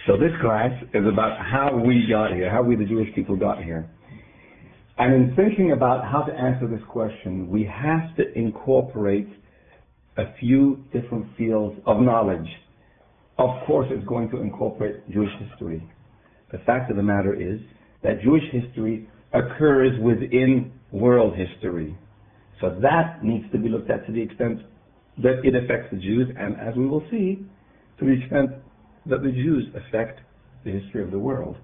So this class is about how we got here, how we the Jewish people got here. And in thinking about how to answer this question, we have to incorporate a few different fields of knowledge. Of course, it's going to incorporate Jewish history. The fact of the matter is that Jewish history occurs within world history. So that needs to be looked at to the extent that it affects the Jews, and as we will see, to the extent that the Jews affect the history of the world.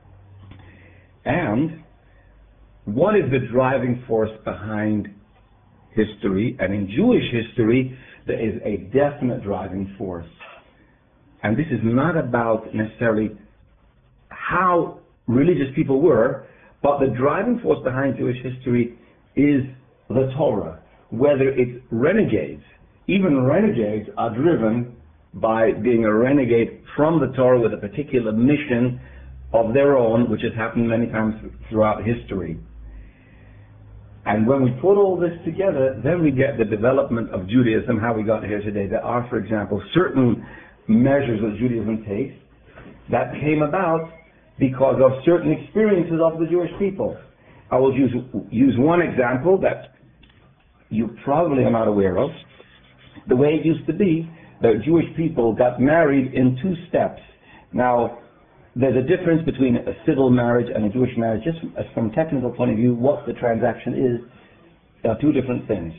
And what is the driving force behind history? And in Jewish history, there is a definite driving force. And this is not about necessarily how religious people were, but the driving force behind Jewish history is the Torah. Whether it's renegades, even renegades are driven by being a renegade from the Torah with a particular mission of their own, which has happened many times throughout history. And when we put all this together, then we get the development of Judaism, how we got here today. There are, for example, certain measures that Judaism takes that came about because of certain experiences of the Jewish people. I will use one example that you probably are not aware of. The way it used to be, the Jewish people got married in two steps. Now, there's a difference between a civil marriage and a Jewish marriage. Just from a technical point of view, what the transaction is, are two different things.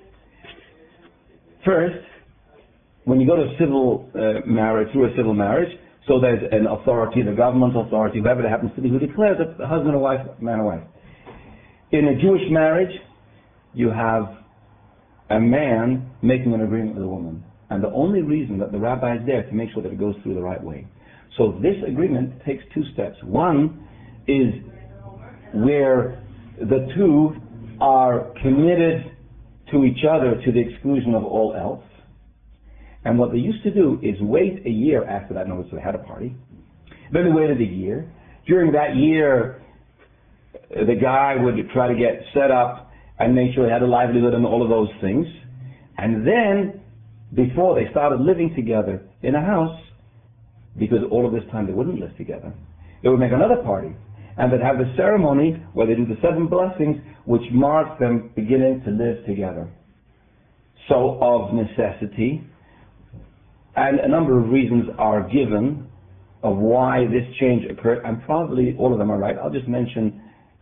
First, when you go to civil marriage, through a civil marriage, so there's an authority, the government authority, whoever it happens to be, who declares that the husband or wife, man or wife. In a Jewish marriage, you have a man making an agreement with a woman. And the only reason that the rabbi is there to make sure that it goes through the right way. So this agreement takes two steps. One is where the two are committed to each other to the exclusion of all else. And what they used to do is wait a year after that. Notice they had a party. Then they waited a year. During that year, the guy would try to get set up and make sure he had a livelihood and all of those things. And then, before they started living together in a house, because all of this time they wouldn't live together, they would make another party. And they'd have the ceremony where they do the 7 blessings, which marks them beginning to live together. So, of necessity, and a number of reasons are given of why this change occurred, and probably all of them are right. I'll just mention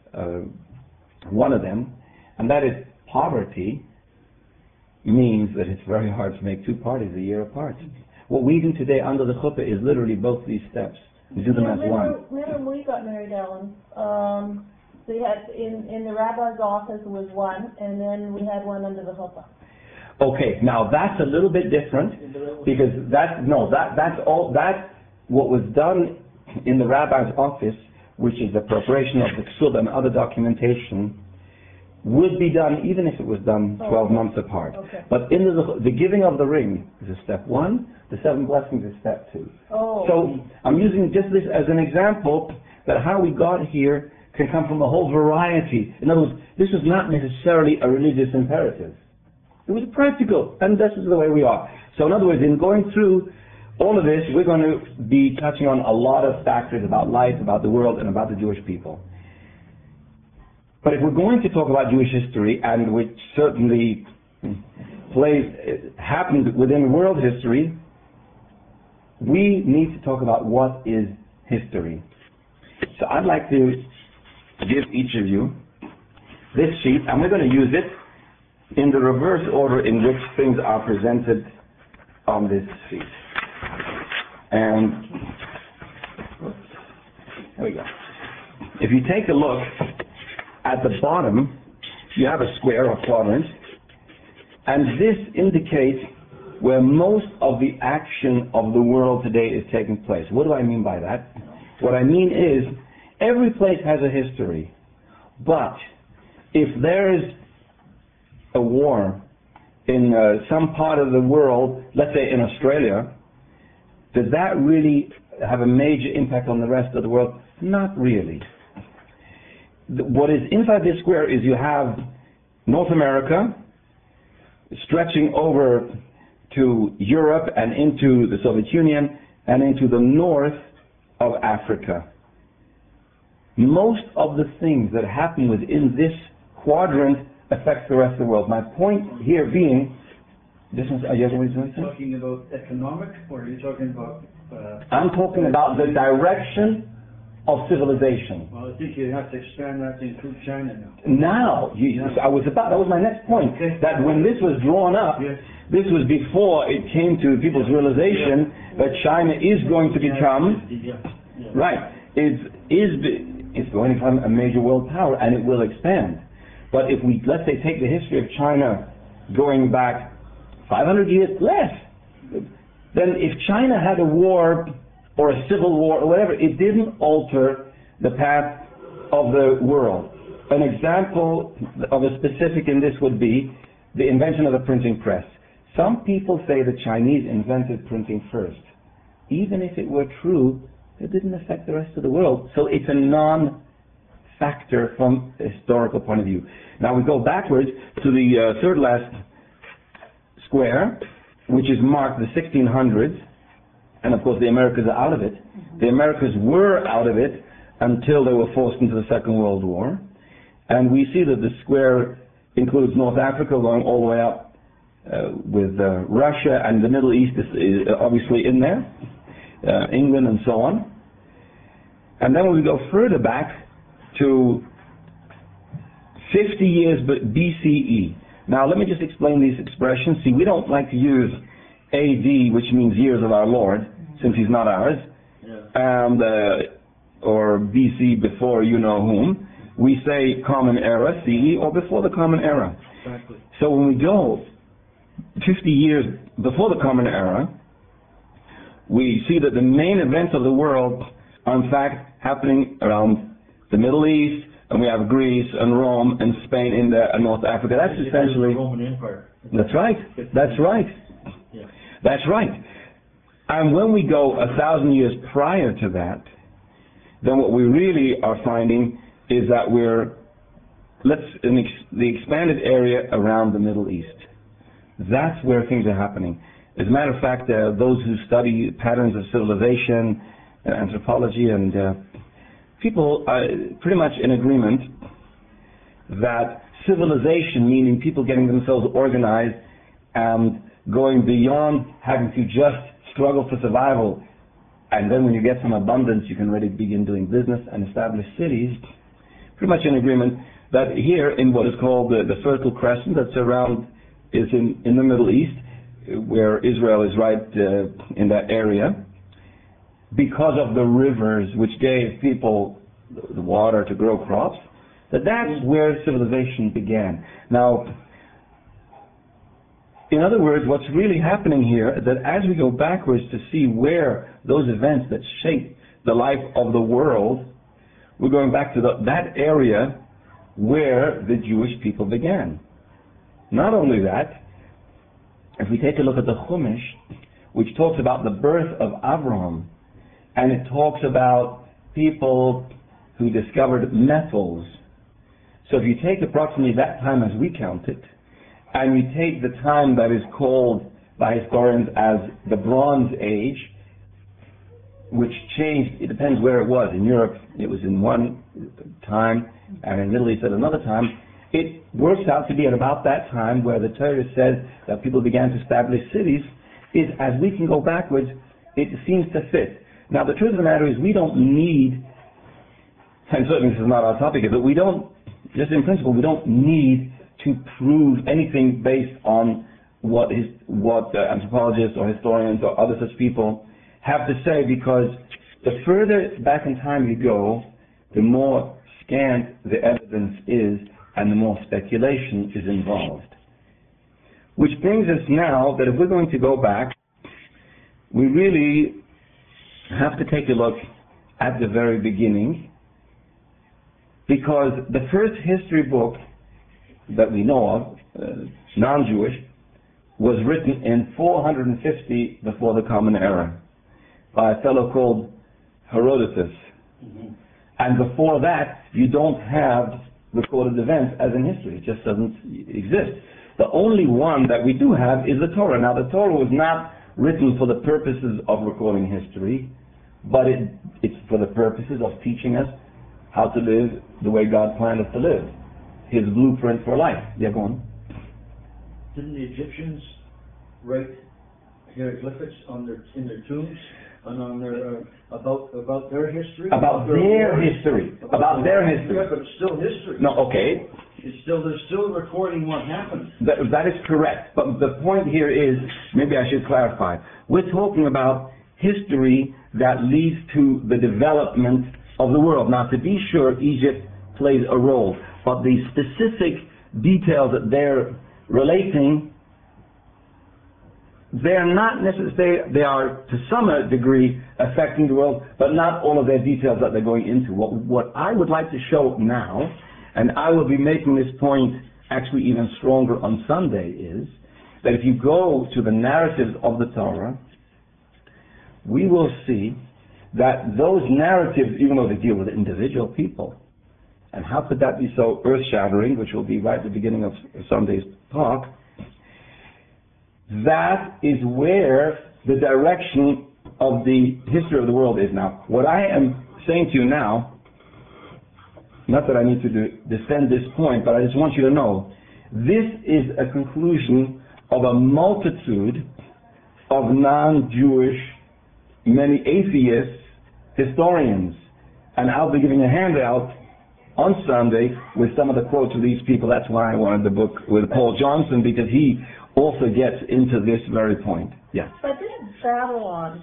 one of them, and that is poverty means that it's very hard to make two parties a year apart. What we do today under the chuppah is literally both these steps. We do them as one. When we got married, Ellen, we had in the rabbi's office was one, and then we had one under the chuppah. Okay, now that's a little bit different because that's what was done in the rabbi's office, which is the preparation of the ksub and other documentation, would be done even if it was done 12 months apart. Okay. But in the giving of the ring is a step 1, the 7 blessings is step 2. Oh. So I'm using just this as an example that how we got here can come from a whole variety. In other words, this is not necessarily a religious imperative. It was practical, and this is the way we are. So in other words, in going through all of this, we're going to be touching on a lot of factors about life, about the world, and about the Jewish people. But if we're going to talk about Jewish history, and which certainly happened within world history, we need to talk about what is history. So I'd like to give each of you this sheet, and we're going to use it in the reverse order in which things are presented on this sheet. And there we go. If you take a look at the bottom, you have a square or quadrant, and this indicates where most of the action of the world today is taking place. What do I mean by that? What I mean is, every place has a history, but if there is a war in some part of the world, let's say in Australia, does that really have a major impact on the rest of the world? Not really. What is inside this square is you have North America stretching over to Europe and into the Soviet Union and into the north of Africa. Most of the things that happen within this quadrant affects the rest of the world. My point here being, this is, are you talking about economic, or are you talking about? I'm talking about the direction of civilization. Well, I think you have to expand that to include China now. Now, that was my next point, that when this was drawn up, Yes. this was before it came to people's realization that China is going to become, right, it's going to become a major world power, and it will expand. But if we, let's say, take the history of China going back 500 years, less, then if China had a war or a civil war or whatever, it didn't alter the path of the world. An example of a specific in this would be the invention of the printing press. Some people say the Chinese invented printing first. Even if it were true, it didn't affect the rest of the world. So it's a non-factor from a historical point of view. Now we go backwards to the third last square, which is marked the 1600s, and of course the Americas are out of it. The Americas were out of it until they were forced into the Second World War. And we see that the square includes North Africa going all the way up with Russia, and the Middle East is obviously in there, England and so on. And then when we go further back to 50 years BCE. Now let me just explain these expressions. See, we don't like to use AD, which means years of our Lord, since he's not ours, and or BC, before you know whom. We say Common Era, CE, or before the Common Era. Exactly. So when we go 50 years before the Common Era, we see that the main events of the world are in fact happening around the Middle East, and we have Greece and Rome and Spain in there and North Africa. That's essentially the Roman Empire. That's right. That's right. Yeah. That's right. And when we go 1,000 years prior to that, then what we really are finding is that we're in the expanded area around the Middle East. That's where things are happening. As a matter of fact, those who study patterns of civilization, anthropology, and people are pretty much in agreement that civilization, meaning people getting themselves organized and going beyond having to just struggle for survival, and then when you get some abundance, you can really begin doing business and establish cities, pretty much in agreement that here in what is called the Fertile Crescent, that's around, is in the Middle East, where Israel is right in that area, because of the rivers which gave people the water to grow crops, that's where civilization began. Now, in other words, what's really happening here is that as we go backwards to see where those events that shape the life of the world, we're going back to that area where the Jewish people began. Not only that, if we take a look at the Chumash, which talks about the birth of Abraham, and it talks about people who discovered metals. So if you take approximately that time as we count it, and you take the time that is called by historians as the Bronze Age, which changed, it depends where it was. In Europe, it was in one time, and in the Middle East at another time. It works out to be at about that time where the Torah says that people began to establish cities. As we can go backwards, it seems to fit. Now, the truth of the matter is we don't need, and certainly this is not our topic, but we don't, just in principle, we don't need to prove anything based on what anthropologists or historians or other such people have to say, because the further back in time you go, the more scant the evidence is and the more speculation is involved. Which brings us now that if we're going to go back, we really have to take a look at the very beginning, because the first history book that we know of, non-Jewish, was written in 450 before the Common Era by a fellow called Herodotus. Mm-hmm. And before that, you don't have recorded events as in history. It just doesn't exist. The only one that we do have is the Torah. Now, the Torah was not written for the purposes of recording history, but it's for the purposes of teaching us how to live the way God planned us to live. His blueprint for life. Yeah, go on. Didn't the Egyptians write hieroglyphics in their tombs and on their about their history? About their history. About their history. Yeah, but it's still history. No, okay. They're still recording what happened. That is correct. But the point here is, maybe I should clarify. We're talking about history that leads to the development of the world. Now, to be sure, Egypt plays a role, but the specific details that they're relating, they're not necessarily, they are to some degree affecting the world, but not all of their details that they're going into. What I would like to show now, and I will be making this point actually even stronger on Sunday, is that if you go to the narratives of the Torah, we will see that those narratives, even though they deal with individual people, and how could that be so earth-shattering, which will be right at the beginning of Sunday's talk, that is where the direction of the history of the world is now. What I am saying to you now, not that I need to defend this point, but I just want you to know, this is a conclusion of a multitude of non-Jewish, many atheists, historians, and I'll be giving a handout on Sunday with some of the quotes of these people. That's why I wanted the book with Paul Johnson, because he also gets into this very point. Yeah. But didn't Babylon,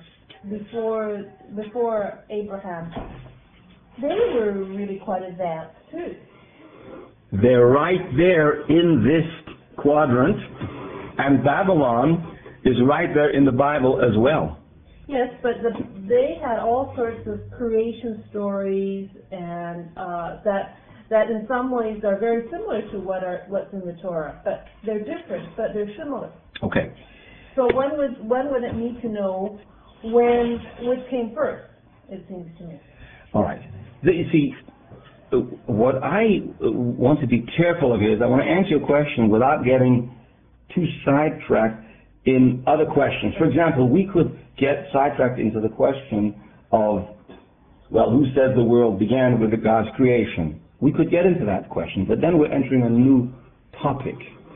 before Abraham, they were really quite advanced too? They're right there in this quadrant, and Babylon is right there in the Bible as well. Yes, but they had all sorts of creation stories, and that in some ways are very similar to what's in the Torah, but they're different, but they're similar. Okay. So one would need to know which came first, it seems to me. All right. You see, what I want to be careful of is I want to answer your question without getting too sidetracked in other questions. For example, we could get sidetracked into the question of, well, who says the world began with God's creation? We could get into that question, but then we're entering a new topic.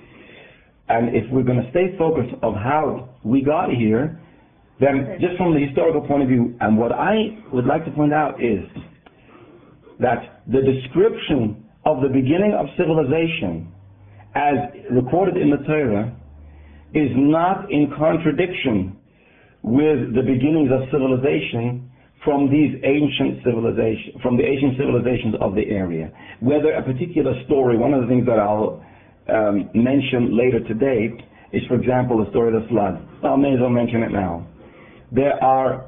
And if we're going to stay focused on how we got here, then just from the historical point of view, and what I would like to point out is that the description of the beginning of civilization as recorded in the Torah is not in contradiction with the beginnings of civilization from these ancient civilizations, from the ancient civilizations of the area. Whether a particular story, one of the things that I'll mention later today is, for example, the story of the flood. I may as well mention it now. There are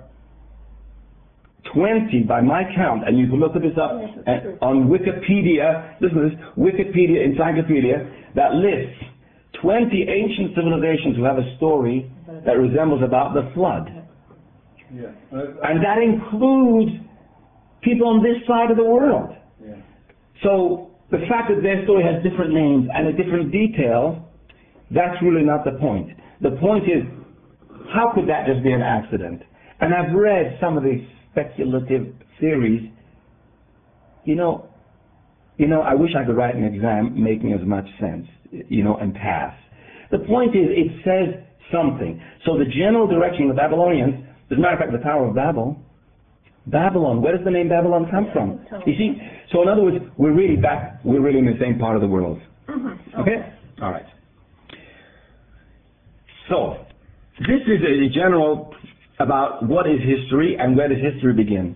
20, by my count, and you can look this up on Wikipedia, listen to this, Wikipedia Encyclopedia, that lists 20 ancient civilizations who have a story that resembles about the flood. Yeah. And that includes people on this side of the world. Yeah. So the fact that their story has different names and a different detail, that's really not the point. The point is, how could that just be an accident? And I've read some of these speculative theories. You know, I wish I could write an exam making as much sense, and pass. The point is, it says something. So the general direction of the Babylonians, as a matter of fact, the Tower of Babylon, where does the name Babylon come from? You see, so in other words, we're really in the same part of the world. Mm-hmm. Okay? All right. So, this is a general about what is history and where does history begin.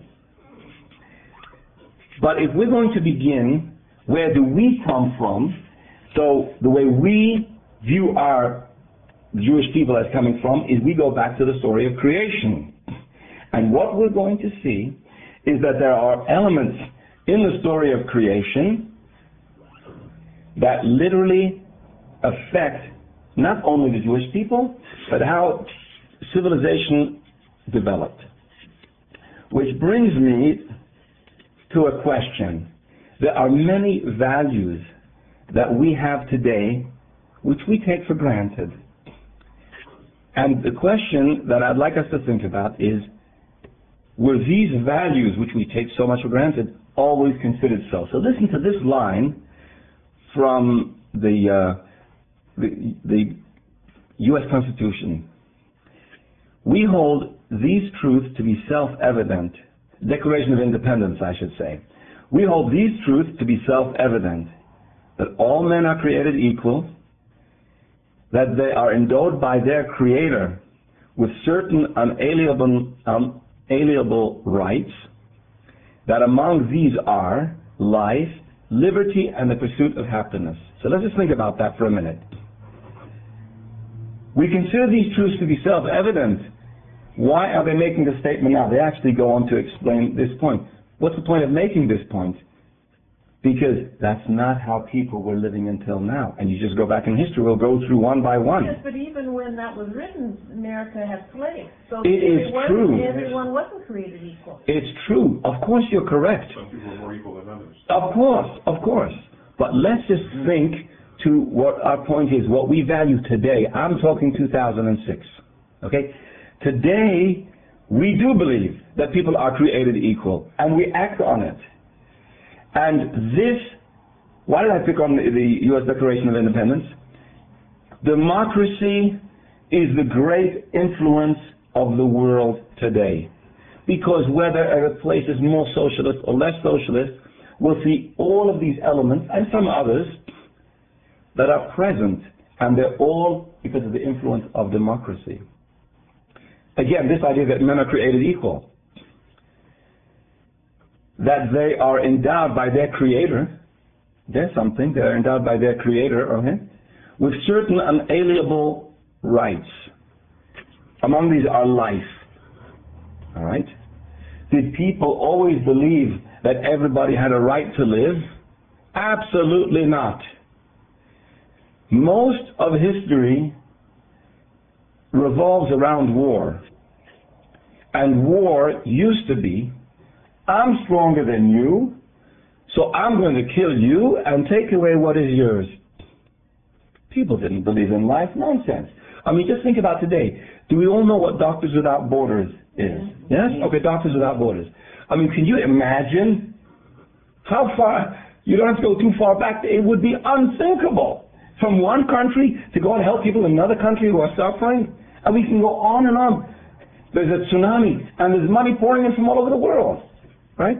But if we're going to begin, where do we come from? So the way we view our Jewish people as coming from is we go back to the story of creation. And what we're going to see is that there are elements in the story of creation that literally affect not only the Jewish people, but how civilization developed. Which brings me to a question. There are many values that we have today which we take for granted. And the question that I'd like us to think about is, were these values, which we take so much for granted, always considered so. So listen to this line from the U.S. Constitution. We hold these truths to be self-evident. Declaration of Independence, I should say. We hold these truths to be self-evident, that all men are created equal, that they are endowed by their Creator with certain unalienable rights, that among these are life, liberty, and the pursuit of happiness. So let's just think about that for a minute. We consider these truths to be self-evident. Why are they making this statement now? They actually go on to explain this point. What's the point of making this point? Because that's not how people were living until now. And you just go back in history, we'll go through one by one. Yes, but even when that was written, America had slaves. So It is true. Everyone wasn't created equal. It's true. Of course you're correct. Some people are more equal than others. Of course. But let's just think to what our point is, what we value today. I'm talking 2006. Okay? Today, we do believe that people are created equal, and we act on it. And this, why did I pick on the U.S. Declaration of Independence? Democracy is the great influence of the world today. Because whether a place is more socialist or less socialist, we'll see all of these elements, and some others, that are present, and they're all because of the influence of democracy. Again, this idea that men are created equal, that they are endowed by their Creator, they're something, they're endowed by their Creator, okay, with certain unalienable rights. Among these are life, all right? Did people always believe that everybody had a right to live? Absolutely not. Most of history revolves around war. And war used to be, I'm stronger than you, so I'm going to kill you and take away what is yours. People didn't believe in life. Nonsense. I mean, just think about today. Do we all know what Doctors Without Borders is? Yes? Okay, Doctors Without Borders. I mean, can you imagine how far, you don't have to go too far back, it would be unthinkable from one country to go and help people in another country who are suffering. And we can go on and on. There's a tsunami, and there's money pouring in from all over the world, right?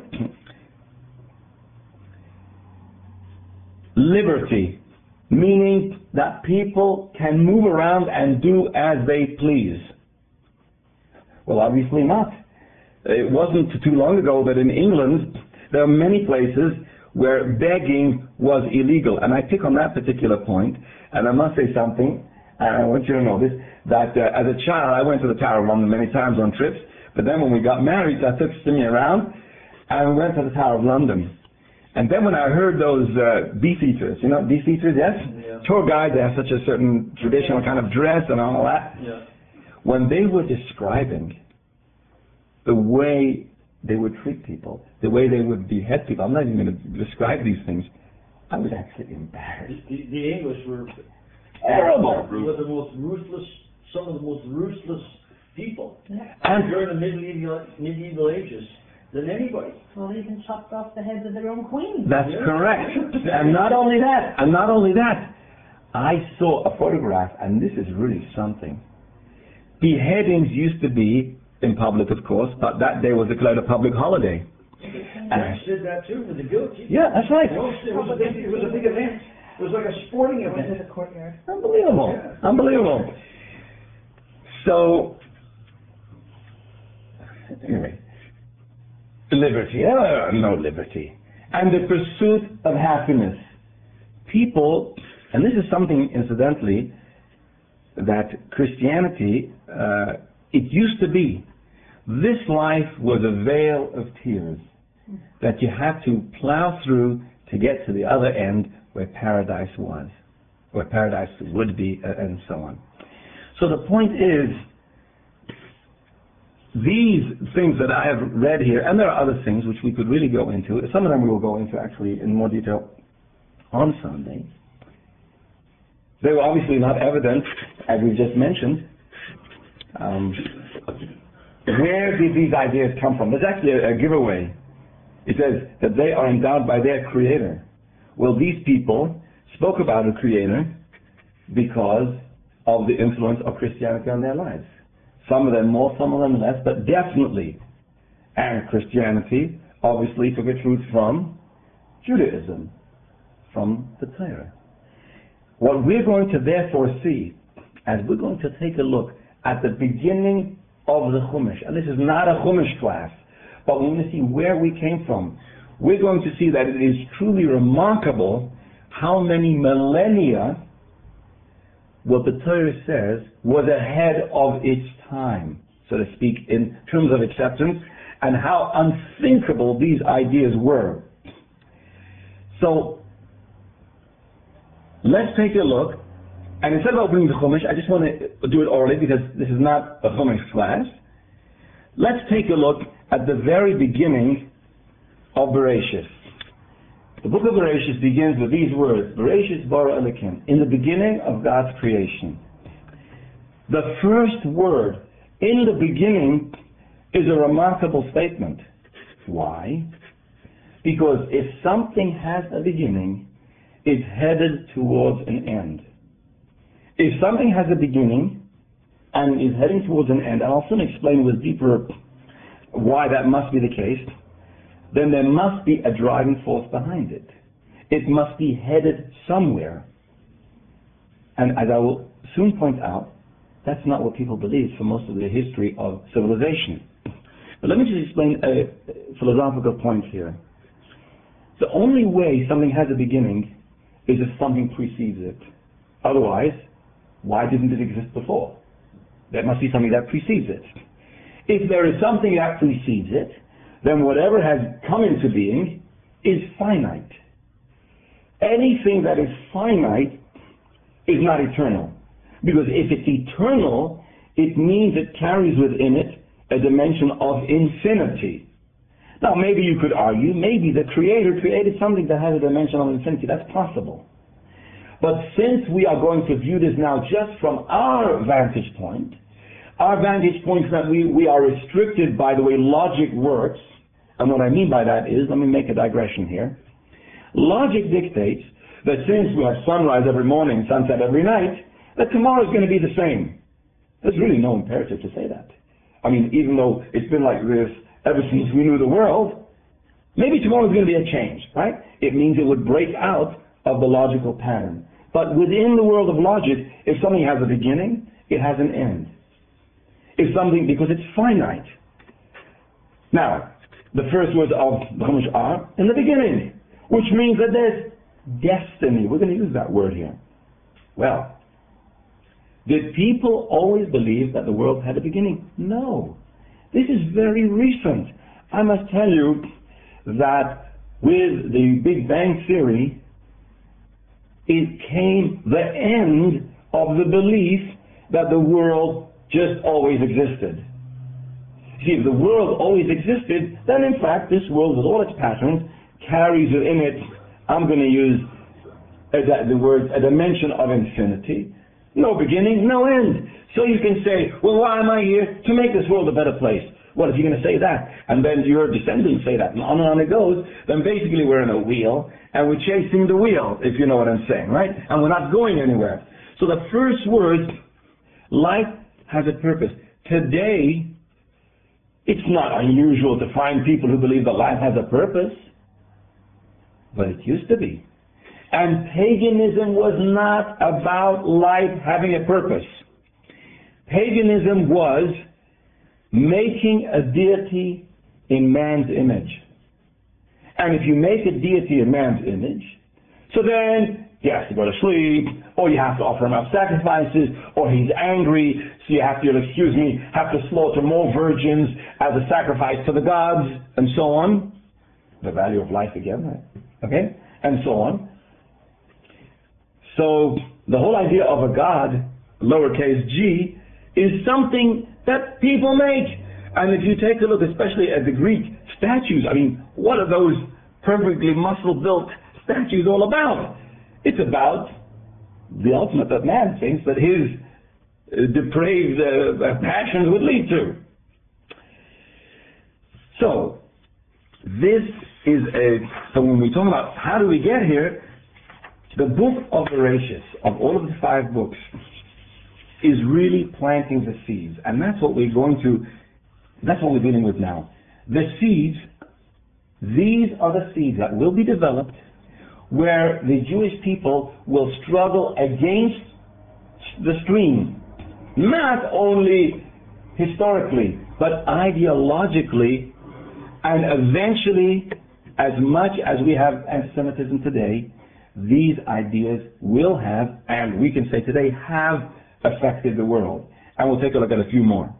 Liberty, meaning that people can move around and do as they please. Well, obviously not. It wasn't too long ago that in England, there are many places where begging was illegal. And I pick on that particular point, and I must say something, and I want you to know this, that as a child, I went to the Tower of London many times on trips, but then when we got married, I took Simi around, and we went to the Tower of London. And then when I heard those beefeaters, you know, beefeaters, yes? Yeah. Tour guides, they have such a certain traditional kind of dress and all that. Yeah. When they were describing the way they would treat people, the way they would behead people, I'm not even going to describe these things, I was actually embarrassed. The English were Terrible. were the most ruthless, some of the most ruthless people And during the medieval ages than anybody. Well, they even chopped off the heads of their own queens. that's correct. And not only that, I saw a photograph, and this is really something. Beheadings used to be in public, of course, but that day was declared a public holiday. French did that too with the guillotine. Yeah, that's right. It was a big event. It was like a sporting Went to event. the courtyard. Unbelievable. Yeah. Unbelievable. So, anyway, liberty. No liberty. And the pursuit of happiness. People, and this is something, incidentally, that Christianity, it used to be, this life was a vale of tears that you had to plow through to get to the other end where paradise was, where paradise would be, and so on. So the point is, these things that I have read here, and there are other things which we could really go into, some of them we will go into actually in more detail on Sunday. They were obviously not evident, as we just mentioned. where did these ideas come from? There's actually a giveaway. It says that they are endowed by their creator. Well, these people spoke about a creator because of the influence of Christianity on their lives. Some of them more, some of them less, but definitely. And Christianity obviously took its roots from Judaism, from the Torah. What we're going to therefore see, as we're going to take a look at the beginning of the Chumash, and this is not a Chumash class, but we're going to see where we came from. We're going to see that it is truly remarkable how many millennia what the Torah says was ahead of its time, so to speak, in terms of acceptance, and how unthinkable these ideas were. So, let's take a look, and instead of opening the Chumash, I just want to do it orally because this is not a Chumash class. Let's take a look at the very beginning of Bereshit. The book of Bereshit begins with these words, Bereshit bara Elokim, in the beginning of God's creation. The first word, in the beginning, is a remarkable statement. Why? Because if something has a beginning, it's headed towards an end. If something has a beginning and is heading towards an end, and I'll soon explain with deeper why that must be the case, then there must be a driving force behind it. It must be headed somewhere. And as I will soon point out, that's not what people believe for most of the history of civilization. But let me just explain a philosophical point here. The only way something has a beginning is if something precedes it. Otherwise, why didn't it exist before? There must be something that precedes it. If there is something that precedes it, then whatever has come into being is finite. Anything that is finite is not eternal. Because if it's eternal, it means it carries within it a dimension of infinity. Now, maybe you could argue, maybe the Creator created something that has a dimension of infinity. That's possible. But since we are going to view this now just from our vantage point is that we are restricted by the way logic works, and what I mean by that is, let me make a digression here. Logic dictates that since we have sunrise every morning, sunset every night, that tomorrow is going to be the same. There's really no imperative to say that. I mean, even though it's been like this ever since we knew the world, maybe tomorrow is going to be a change, right? It means it would break out of the logical pattern. But within the world of logic, if something has a beginning, it has an end. If something, because it's finite. Now, the first words of the Chumash are in the beginning, which means that there's destiny. We're going to use that word here. Well, did people always believe that the world had a beginning? No. This is very recent. I must tell you that with the Big Bang Theory, it came the end of the belief that the world just always existed. See, if the world always existed, then in fact this world with all its patterns carries within it, I'm going to use the word, a dimension of infinity. No beginning, no end. So you can say, well, why am I here? To make this world a better place. Well, if you're going to say that, and then your descendants say that, and on it goes, then basically we're in a wheel, and we're chasing the wheel, if you know what I'm saying, right? And we're not going anywhere. So the first word, life has a purpose. Today, it's not unusual to find people who believe that life has a purpose, but it used to be. And paganism was not about life having a purpose. Paganism was making a deity in man's image. And if you make a deity in man's image, so then he has to go to sleep, or you have to offer him up sacrifices, or he's angry, so you have to, have to slaughter more virgins as a sacrifice to the gods, and so on. The value of life again, right? Okay? And so on. So the whole idea of a god, lowercase g, is something that people make. And if you take a look, especially at the Greek statues, I mean, what are those perfectly muscle-built statues all about? It's about the ultimate that man thinks that his depraved passions would lead to. So, this is so when we talk about how do we get here, the book of Bereshit, of all of the 5 books, is really planting the seeds. And that's what we're dealing with now. The seeds, these are the seeds that will be developed where the Jewish people will struggle against the stream. Not only historically, but ideologically, and eventually, as much as we have anti-Semitism today, these ideas will have, and we can say today, have affected the world. And we'll take a look at a few more.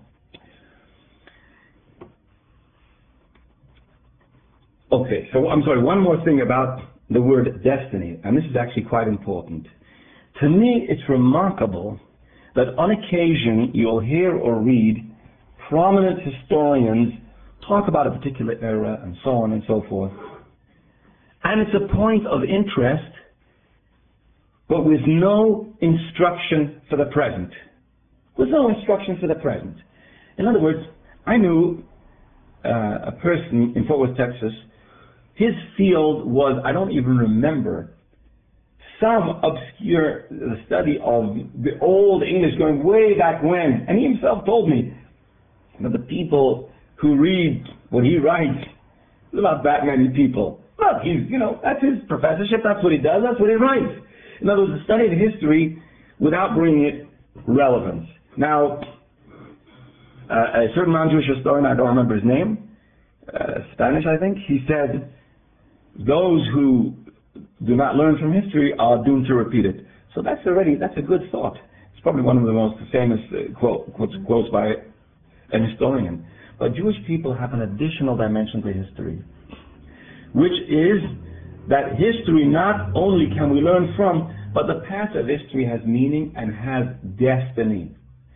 Okay, so I'm sorry, one more thing about the word destiny, and this is actually quite important. To me, it's remarkable that on occasion you'll hear or read prominent historians talk about a particular era and so on and so forth. And it's a point of interest, but with no instruction for the present. With no instruction for the present. In other words, I knew a person in Fort Worth, Texas. His field was, I don't even remember, some obscure study of the old English going way back when. And he himself told me that the people who read what he writes, there's not that many people. Look, that's his professorship, that's what he does, that's what he writes. In other words, the study of history without bringing it relevance. Now, a certain non-Jewish historian, I don't remember his name, Spanish I think, he said, those who do not learn from history are doomed to repeat it. So that's a good thought. It's probably one of the most famous quotes by an historian. But Jewish people have an additional dimension to history, which is that history not only can we learn from, but the past of history has meaning and has destiny.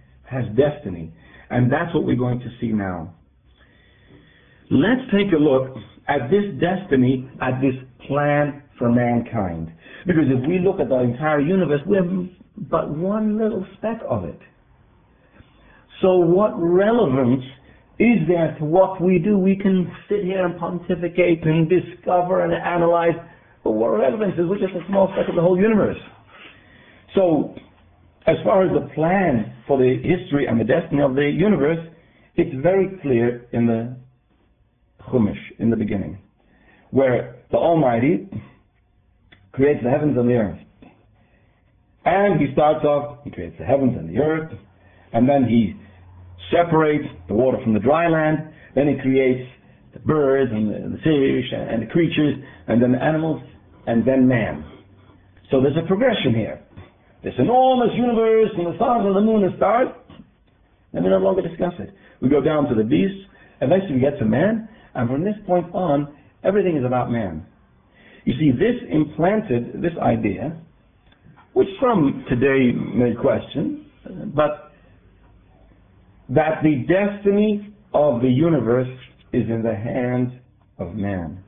And that's what we're going to see now. Let's take a look at this destiny, at this plan for mankind. Because if we look at the entire universe, we have but one little speck of it. So what relevance is there to what we do? We can sit here and pontificate and discover and analyze, but what relevance is? We're just a small speck of the whole universe. So, as far as the plan for the history and the destiny of the universe, it's very clear in the Chumash, in the beginning, where the Almighty creates the heavens and the earth. And he starts off, he creates the heavens and the earth, and then he separates the water from the dry land, then he creates the birds and the fish and the creatures, and then the animals, and then man. So there's a progression here. This enormous universe and the stars and the moon and stars, and we no longer discuss it. We go down to the beasts, eventually we get to man, and from this point on, everything is about man. You see, this implanted this idea, which some today may question, but that the destiny of the universe is in the hands of man.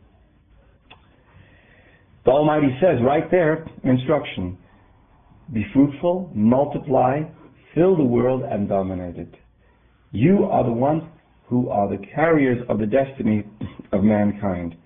The Almighty says right there, instruction, be fruitful, multiply, fill the world and dominate it. You are the ones who are the carriers of the destiny of mankind.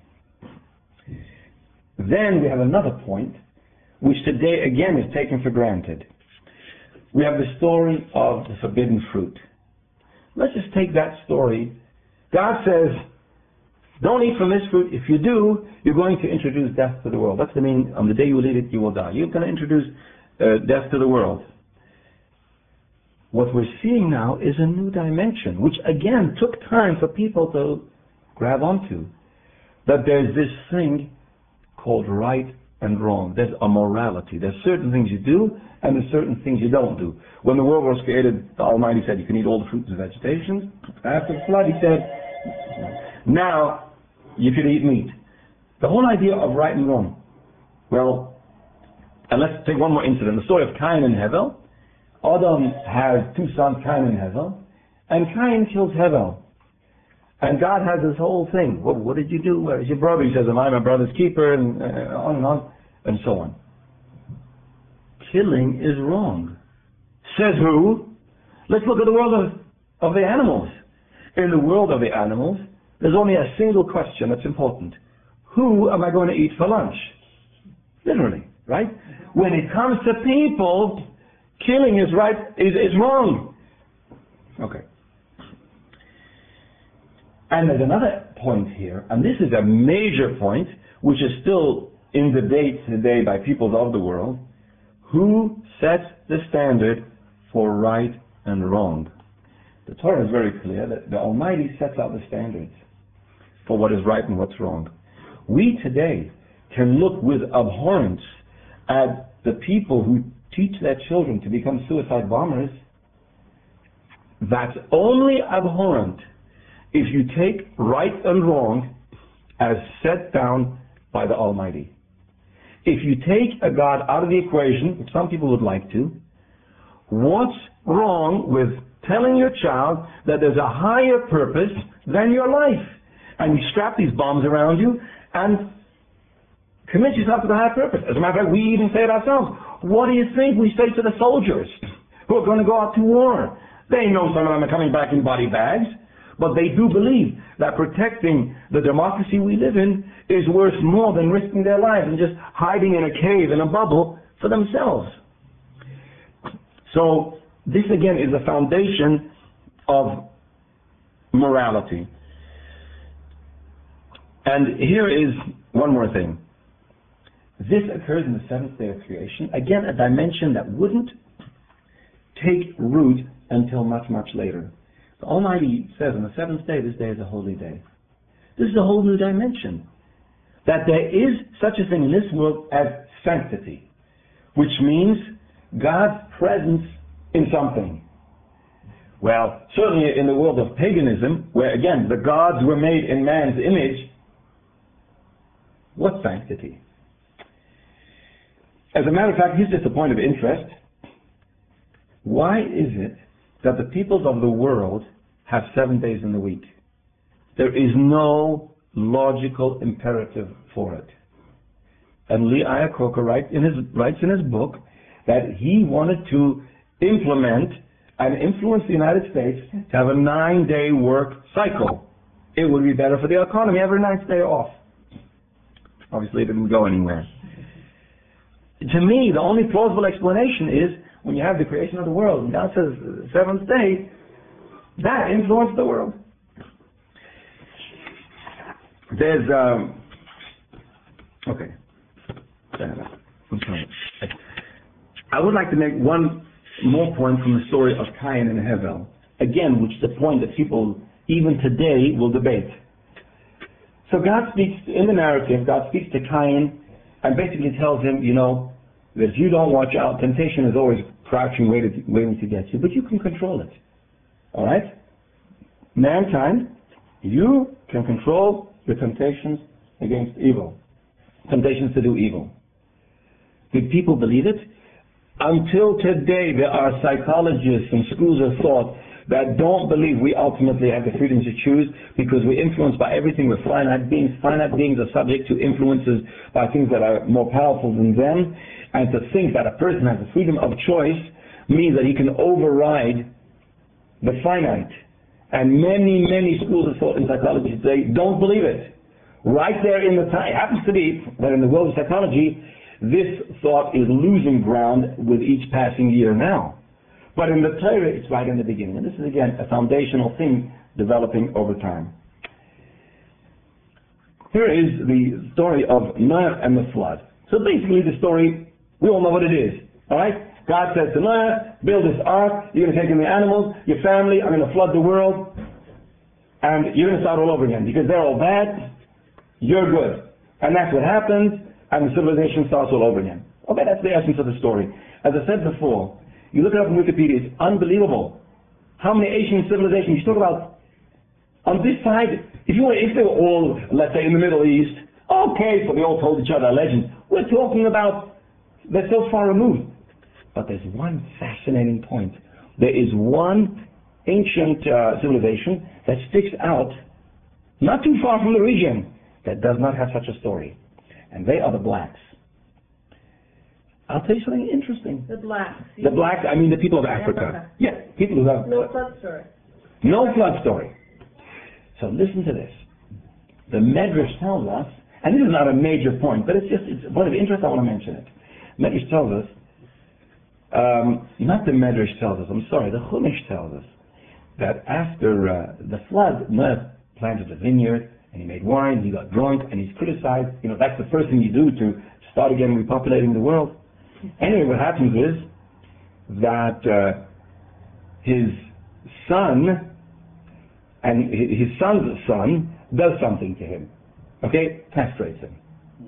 Then we have another point, which today again is taken for granted. We have the story of the forbidden fruit. Let's just take that story. God says, don't eat from this fruit. If you do, you're going to introduce death to the world. That's the meaning. On the day you will eat it, you will die. You're going to introduce death to the world. What we're seeing now is a new dimension, which again took time for people to grab onto. That there's this thing called right and wrong. There's a morality. There's certain things you do, and there's certain things you don't do. When the world was created, the Almighty said you can eat all the fruits and vegetations. After the flood, he said, now you should eat meat. The whole idea of right and wrong. Well, and let's take one more incident. The story of Cain and Hevel. Adam has two sons, Cain and Hevel, and Cain kills Hevel. And God has this whole thing. Well, what did you do? Where is your brother? He says, am I my brother's keeper? And on, and so on. Killing is wrong. Says who? Let's look at the world of the animals. In the world of the animals, There's only a single question that's important. Who am I going to eat for lunch? Literally, right? When it comes to people, killing is right, is wrong. Okay. And there's another point here, and this is a major point, which is still in debate today by peoples of the world. Who sets the standard for right and wrong? The Torah is very clear that the Almighty sets out the standards for what is right and what's wrong. We today can look with abhorrence at the people who teach their children to become suicide bombers. That's only abhorrent if you take right and wrong as set down by the Almighty. If you take a God out of the equation, which some people would like to, what's wrong with telling your child that there's a higher purpose than your life? And you strap these bombs around you and commit yourself to the higher purpose. As a matter of fact, we even say it ourselves. What do you think we say to the soldiers who are going to go out to war? They know some of them are coming back in body bags, but they do believe that protecting the democracy we live in is worth more than risking their lives and just hiding in a cave, in a bubble, for themselves. So this again is the foundation of morality. And here is one more thing. This occurs in the seventh day of creation. Again, a dimension that wouldn't take root until much, much later. The Almighty says on the seventh day, this day is a holy day. This is a whole new dimension. That there is such a thing in this world as sanctity, which means God's presence in something. Well, certainly in the world of paganism, where again, the gods were made in man's image, what's sanctity? As a matter of fact, here's just a point of interest. Why is it that the peoples of the world have 7 days in the week? There is no logical imperative for it. And Lee Iacocca writes in his book that he wanted to implement and influence the United States to have a 9-day work cycle. It would be better for the economy, every 9th day off. Obviously it didn't go anywhere. To me, the only plausible explanation is when you have the creation of the world, and God says the seventh day, that influenced the world. There's, okay. I'm sorry. I would like to make one more point from the story of Cain and Hevel. Again, which is a point that people, even today, will debate. So God speaks, in the narrative, God speaks to Cain and basically tells him, you know, that if you don't watch out, temptation is always crouching, waiting to get you, but you can control it. All right? Mankind, you can control your temptations against evil. Temptations to do evil. Did people believe it? Until today, there are psychologists and schools of thought that don't believe we ultimately have the freedom to choose because we're influenced by everything. We're finite beings. Finite beings are subject to influences by things that are more powerful than them. And to think that a person has the freedom of choice means that he can override the finite. And many, many schools of thought in psychology today don't believe it. Right there in the time, it happens to be that in the world of psychology, this thought is losing ground with each passing year now. But in the Torah, it's right in the beginning. And this is, again, a foundational thing developing over time. Here is the story of Noah and the flood. So basically the story, we all know what it is. All right? God says to Noah, build this ark, you're going to take in the animals, your family, I'm going to flood the world, and you're going to start all over again. Because they're all bad, you're good. And that's what happens, and the civilization starts all over again. Okay, that's the essence of the story. As I said before, you look it up on Wikipedia, it's unbelievable. How many ancient civilizations, you talk about, on this side, if they were all, let's say, in the Middle East, okay, so they all told each other legends. We're talking about, they're so far removed. But there's one fascinating point. There is one ancient civilization that sticks out, not too far from the region, that does not have such a story. And they are the blacks. I'll tell you something interesting. The blacks. The blacks, I mean the people of Africa. Yeah, people who have... No flood story. No flood story. So listen to this. the Medrash tells us, and this is not a major point, but it's a point of interest, I want to mention it. Medrash tells us, not the Medrash tells us, I'm sorry, the Chumash tells us, that after the flood, Noah planted a vineyard, and he made wine, he got drunk, and he's criticized. You know, that's the first thing you do to start again repopulating the world. Anyway, what happens is that his son, and his son's son, does something to him. Okay? Castrates him.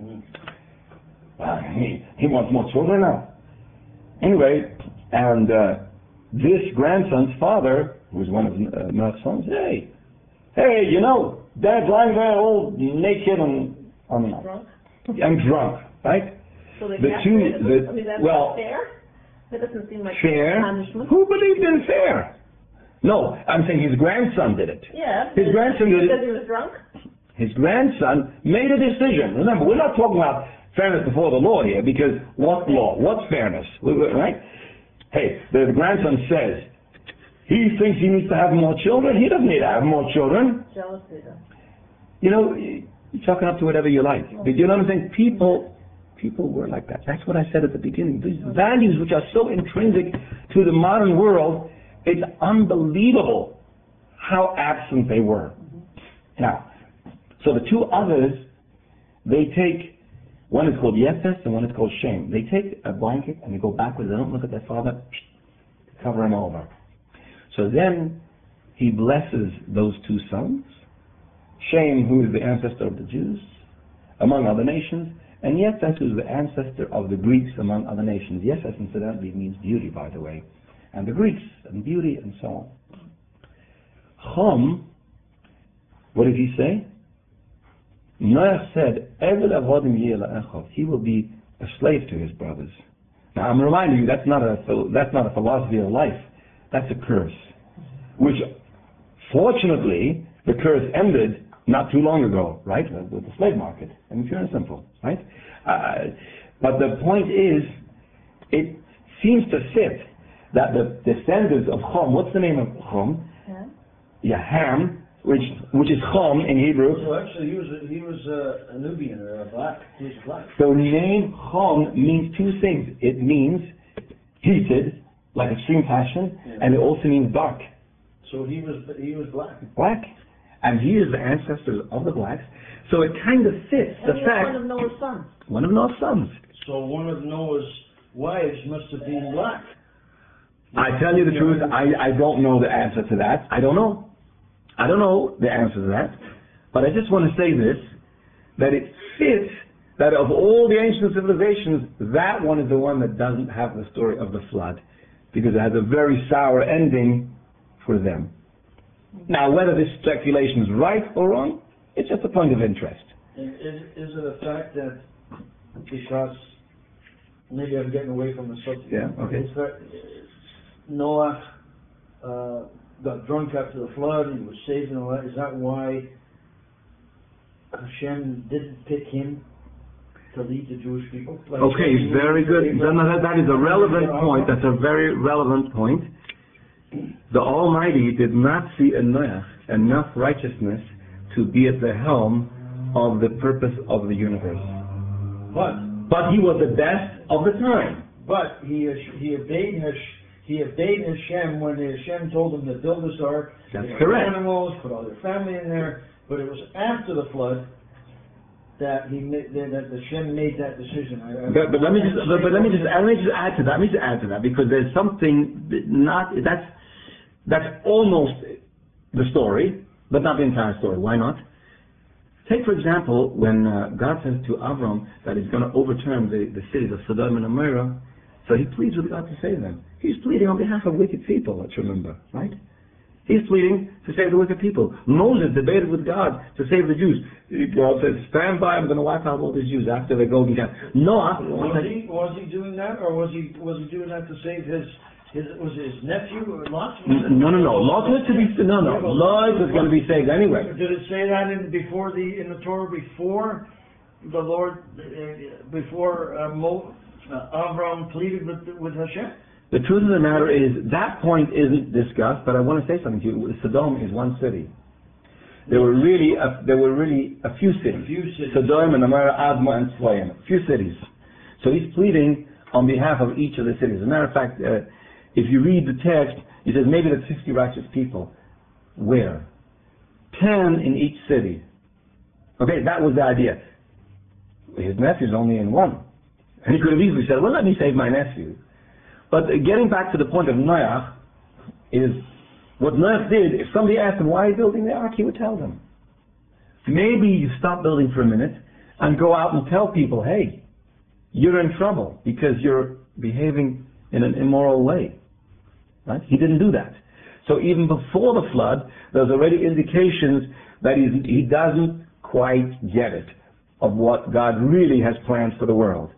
He wants more children now. Anyway, and this grandson's father, who was one of Noah's sons, hey, you know, Dad's lying there all naked and Drunk? drunk, right? So they The two, castrated him? I mean, that's not fair? That doesn't seem like fair. punishment. Who believed in fair? No, I'm saying his grandson did it. Yeah. His grandson did it. Because he was drunk? His grandson made a decision. Remember, we're not talking about fairness before the law here, because what law? What's fairness? Right? Hey, the grandson says, he thinks he needs to have more children. He doesn't need to have more children. Jealousy, though. You know, you're chalking up to whatever you like. But you know what I'm saying? People were like that. That's what I said at the beginning. These values which are so intrinsic to the modern world, it's unbelievable how absent they were. Now, so the two others, they take, one is called Yefes and one is called Shem. They take a blanket and they go backwards. They don't look at their father, cover him over. So then he blesses those two sons, Shem, who is the ancestor of the Jews, among other nations, and Yefes, who is the ancestor of the Greeks, among other nations. Yefes, incidentally, means beauty, by the way, and the Greeks, and beauty, and so on. Chom, what did he say? Noach said, Eved avodim yeh la'echov, he will be a slave to his brothers. Now, I'm reminding you, that's not a philosophy of life. That's a curse, which, fortunately, the curse ended not too long ago, right? With the slave market, and pure and simple, right? But the point is, it seems to fit that the descendants of Chom, what's the name of Chom? Ham, which is Chom in Hebrew. So actually, he was a Nubian, or a black. He was black. The name Chom means two things. It means heated, like extreme passion, and it also means dark. So he was black. Black. And he is the ancestor of the blacks. So it kind of fits the fact. One of Noah's sons. One of Noah's sons. So one of Noah's wives must have been black. I tell you the truth, I don't know the answer to that. I don't know the answer to that. But I just want to say this, that it fits that of all the ancient civilizations, that one is the one that doesn't have the story of the flood, because it has a very sour ending for them. Now, whether this speculation is right or wrong, it's just a point of interest. Is it a fact that, because maybe I'm getting away from the subject. Yeah, okay. It's that Noah got drunk after the flood, he was saved and all that. Is that why Hashem didn't pick him to lead the Jewish people? Like Okay, very good. That is a relevant point. That's a very relevant point. The Almighty did not see in Noah enough righteousness to be at the helm of the purpose of the universe. But he was the best of the time. But he obeyed Hashem when Hashem told him to build this ark. That's correct. Animals, put all their family in there. But it was after the flood that Hashem made that decision. But let me just add to that. Let me just add to that, because there's something that's almost the story, but not the entire story. Why not? Take, for example, when God says to Avram that he's going to overturn the cities of Sodom and Gomorrah, so he pleads with God to save them. He's pleading on behalf of wicked people, let's remember, right? He's pleading to save the wicked people. Moses debated with God to save the Jews. God says, stand by, I'm going to wipe out all these Jews after the golden calf. Noah... Was he doing that, or was he doing that to save his nephew, or Lot? No. Lot was Lot was going to be saved anyway. Did it say that in the Torah before the Lord, before Avram pleaded with Hashem? The truth of the matter is that point isn't discussed, but I want to say something to you. Sodom is one city. there were really a few cities. Sodom and Amorah, Admah and Seboim. A few cities. So he's pleading on behalf of each of the cities. As a matter of fact, if you read the text, he says maybe there's 50 righteous people. Where? 10 in each city. Okay, that was the idea. His nephew's only in one. And he could have easily said, well, let me save my nephew. But getting back to the point of Noach, is what Noach did, if somebody asked him, why are you building the ark, he would tell them. Maybe you stop building for a minute and go out and tell people, hey, you're in trouble because you're behaving in an immoral way. Right? He didn't do that. So even before the flood, there's already indications that he doesn't quite get it of what God really has planned for the world.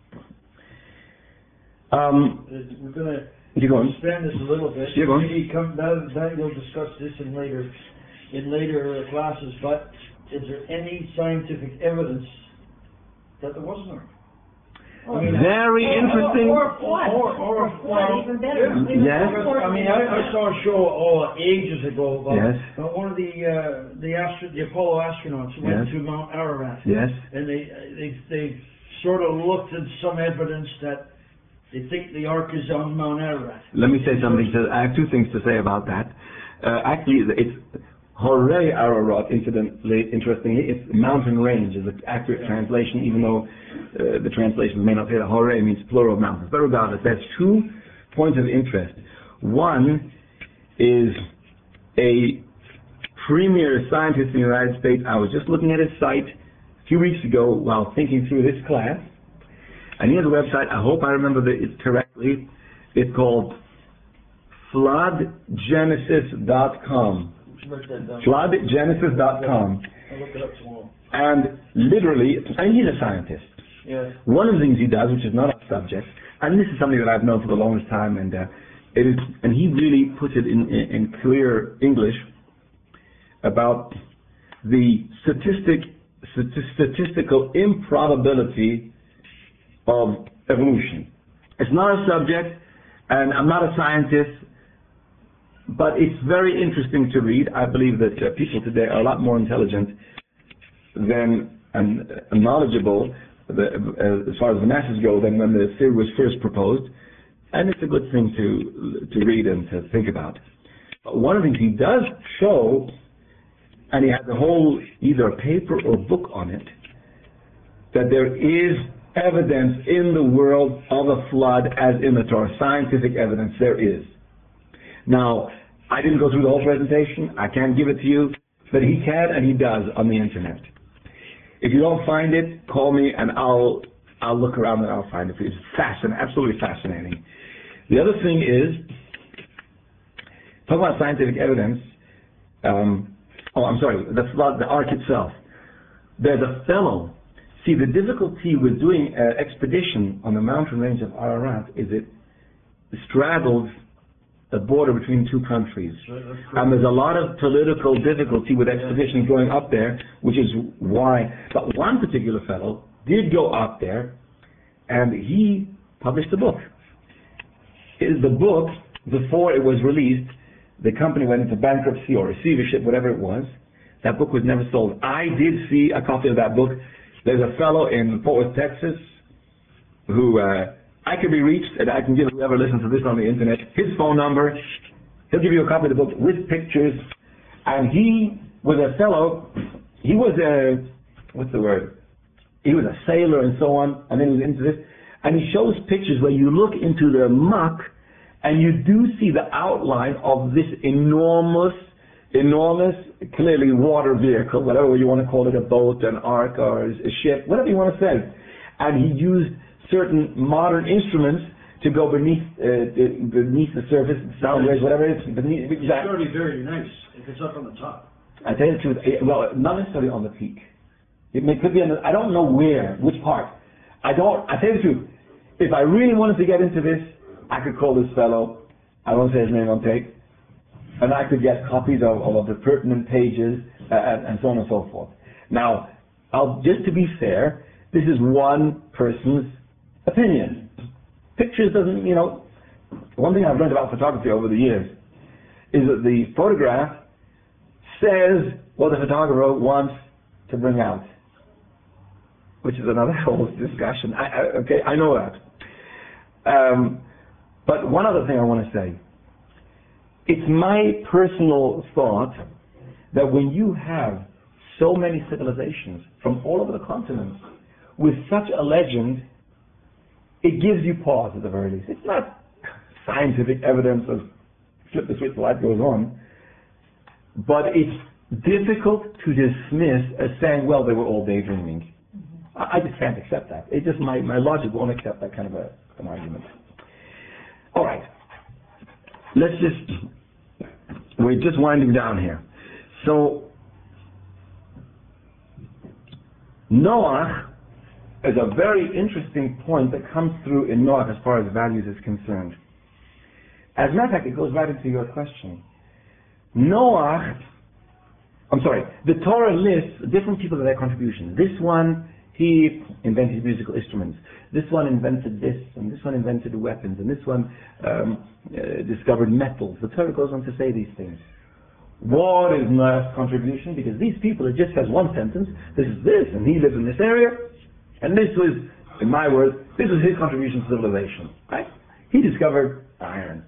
We're going to expand this a little bit. Maybe we'll discuss this in later classes. But is there any scientific evidence that there was an ark? Very interesting. Or even better. Yes. I mean, I saw a show ages ago about one of the Apollo astronauts who went to Mount Ararat. Yes. And they sort of looked at some evidence that they think the ark is on Mount Ararat. Let me say something. I have two things to say about that. Actually, it's Horei Ararat, interestingly, it's mountain range is an accurate translation, even though the translations may not say that. Horei means plural of mountains. But regardless, there's 2 points of interest. One is a premier scientist in the United States. I was just looking at his site a few weeks ago while thinking through this class. And he has a website, I hope I remember it correctly. It's called floodgenesis.com. Floodgenesis.com. I'll look it up tomorrow. And literally, and he's a scientist. Yeah. One of the things he does, which is not our subject, and this is something that I've known for the longest time, and he really puts it in clear English about the statistical improbability of evolution. It's not a subject, and I'm not a scientist, but it's very interesting to read. I believe that people today are a lot more intelligent than and knowledgeable as far as the masses go than when the theory was first proposed, and it's a good thing to read and to think about. But one of the things he does show, and he has a whole either paper or book on it, that there is evidence in the world of a flood as in the Torah. Scientific evidence there is. Now, I didn't go through the whole presentation. I can't give it to you, but he can and he does on the internet. If you don't find it, call me and I'll look around and I'll find it for you. It's fascinating, absolutely fascinating. The other thing is, talk about scientific evidence. The flood, the ark itself. There's a fellow. See, the difficulty with doing an expedition on the mountain range of Ararat is it straddles the border between 2 countries. And there's a lot of political difficulty with expeditions going up there, which is why. But one particular fellow did go up there, and he published a book. The book, before it was released, the company went into bankruptcy or receivership, whatever it was. That book was never sold. I did see a copy of that book. There's a fellow in Fort Worth, Texas, who I can be reached, and I can give whoever listens to this on the internet his phone number. He'll give you a copy of the book with pictures. And he was a fellow, he was a, he was a sailor and so on, and then he was into this. And he shows pictures where you look into the muck, and you do see the outline of this enormous, clearly water vehicle, whatever you want to call it, a boat, an ark, or a ship, whatever you want to say. And he used certain modern instruments to go beneath the surface, sound waves, whatever it is. It's very, very nice if it's up on the top. I tell you the truth, well, not necessarily on the peak. Could be on the, I don't know which part. I tell you the truth, if I really wanted to get into this, I could call this fellow, I won't say his name on tape, and I could get copies of the pertinent pages and so on and so forth. Now, just to be fair, this is one person's opinion. Pictures doesn't, one thing I've learned about photography over the years is that the photograph says what the photographer wants to bring out, which is another whole discussion. I know that. But one other thing I want to say. It's my personal thought that when you have so many civilizations from all over the continent with such a legend, it gives you pause at the very least. It's not scientific evidence of flip the switch, the light goes on, but it's difficult to dismiss as saying, well, they were all daydreaming. I just can't accept that. It's just my logic won't accept that kind of an argument. All right. We're just winding down here. So, Noah is a very interesting point that comes through in Noah as far as values is concerned. As a matter of fact, it goes right into your question. The Torah lists different people and their contributions. This one, he invented musical instruments. This one invented this, and this one invented weapons, and this one discovered metals. The Torah goes on to say these things. What is Noah's contribution? Because these people, it just says one sentence, this is this, and he lives in this area, and this was, in my words, this was his contribution to civilization. Right? He discovered iron.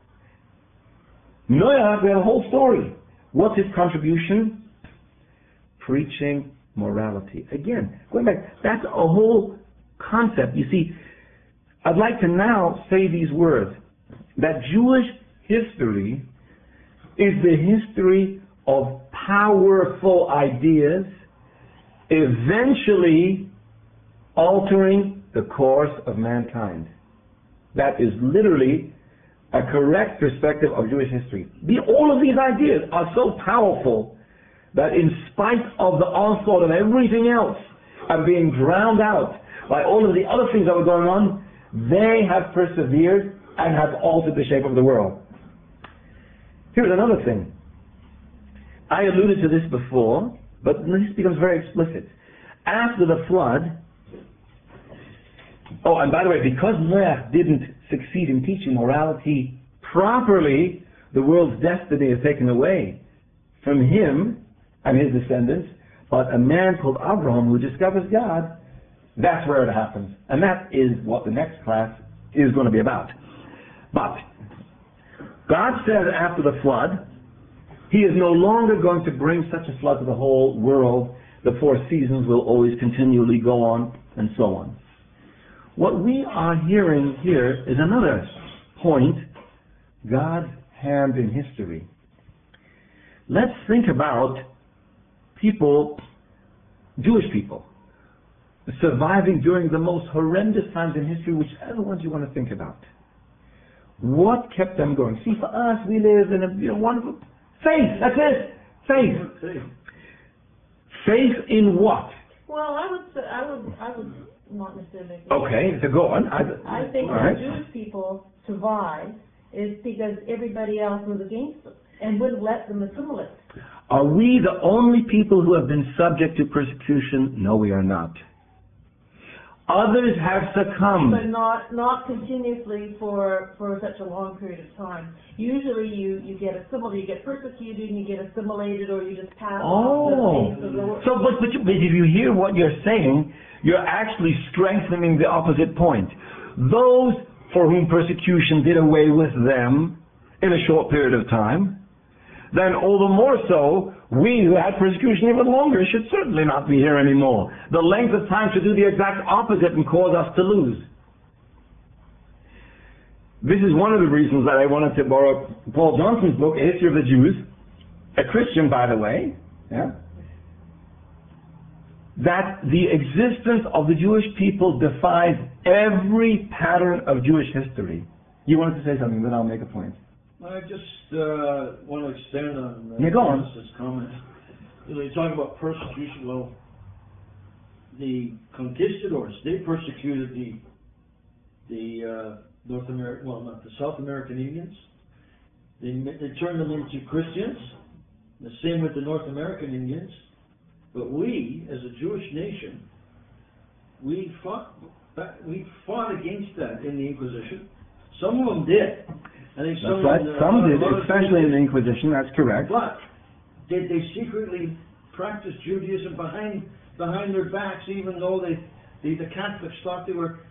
Noah, we have a whole story. What's his contribution? Preaching morality. Again, going back, that's a whole concept. You see, I'd like to now say these words, that Jewish history is the history of powerful ideas eventually altering the course of mankind. That is literally a correct perspective of Jewish history. All of these ideas are so powerful that in spite of the onslaught of everything else and being drowned out by all of the other things that were going on, they have persevered and have altered the shape of the world. Here's another thing. I alluded to this before, but this becomes very explicit. After the flood, and by the way, because Noah didn't succeed in teaching morality properly, the world's destiny is taken away from him and his descendants, but a man called Abraham who discovers God, that's where it happens. And that is what the next class is going to be about. But God said after the flood, he is no longer going to bring such a flood to the whole world. The 4 seasons will always continually go on, and so on. What we are hearing here is another point, God's hand in history. Let's think about people, Jewish people, surviving during the most horrendous times in history, whichever ones you want to think about. What kept them going? See, for us, we live in a wonderful faith. That's it. Faith. Faith in what? Well, I would not necessarily. Okay, so go on. I think the Jewish people survived is because everybody else was against them and wouldn't let them assimilate. Are we the only people who have been subject to persecution? No, we are not. Others have succumbed. But not continuously for such a long period of time. Usually you get assimilated, you get persecuted, and you get assimilated, or you just pass off the face of the world. So, but if you hear what you're saying, you're actually strengthening the opposite point. Those for whom persecution did away with them in a short period of time, then all the more so, we who had persecution even longer should certainly not be here anymore. The length of time should do the exact opposite and cause us to lose. This is one of the reasons that I wanted to borrow Paul Johnson's book, A History of the Jews, a Christian, by the way, that the existence of the Jewish people defies every pattern of Jewish history. You wanted to say something, then I'll make a point. I just want to extend on Dennis's comment. You talk about persecution. Well, the conquistadors, they persecuted the North American, not the South American Indians. They turned them into Christians. The same with the North American Indians. But we, as a Jewish nation, we fought against that in the Inquisition. Some of them did. I think some did, especially in the Inquisition, that's correct. But did they secretly practice Judaism behind their backs, even though the Catholics thought they were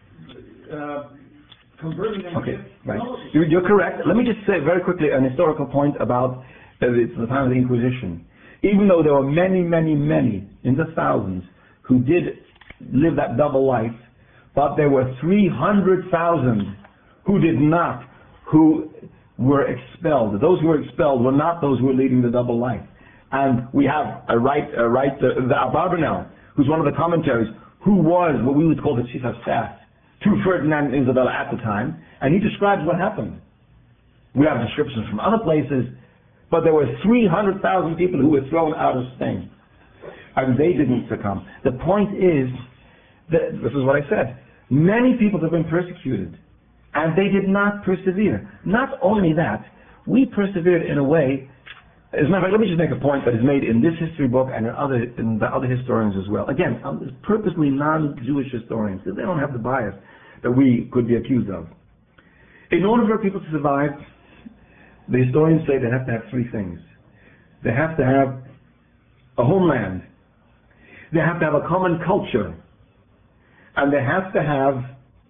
converting them? Okay, right. You're correct. Let me just say very quickly an historical point about the time of the Inquisition. Even though there were many, many, many, in the thousands, who did live that double life, but there were 300,000 who did not, who were expelled. Those who were expelled were not those who were leading the double life. And we have the Abarbanel, who's one of the commentaries, who was what we would call the chief of staff to Ferdinand and Isabella at the time, and he describes what happened. We have descriptions from other places, but there were 300,000 people who were thrown out of Spain, and they didn't succumb. The point is, that, this is what I said, many people have been persecuted, and they did not persevere. Not only that, we persevered in a way. As a matter of fact, let me just make a point that is made in this history book and in the other historians as well. Again, purposely non-Jewish historians, because they don't have the bias that we could be accused of. In order for people to survive, the historians say they have to have three things. They have to have a homeland, they have to have a common culture, and they have to have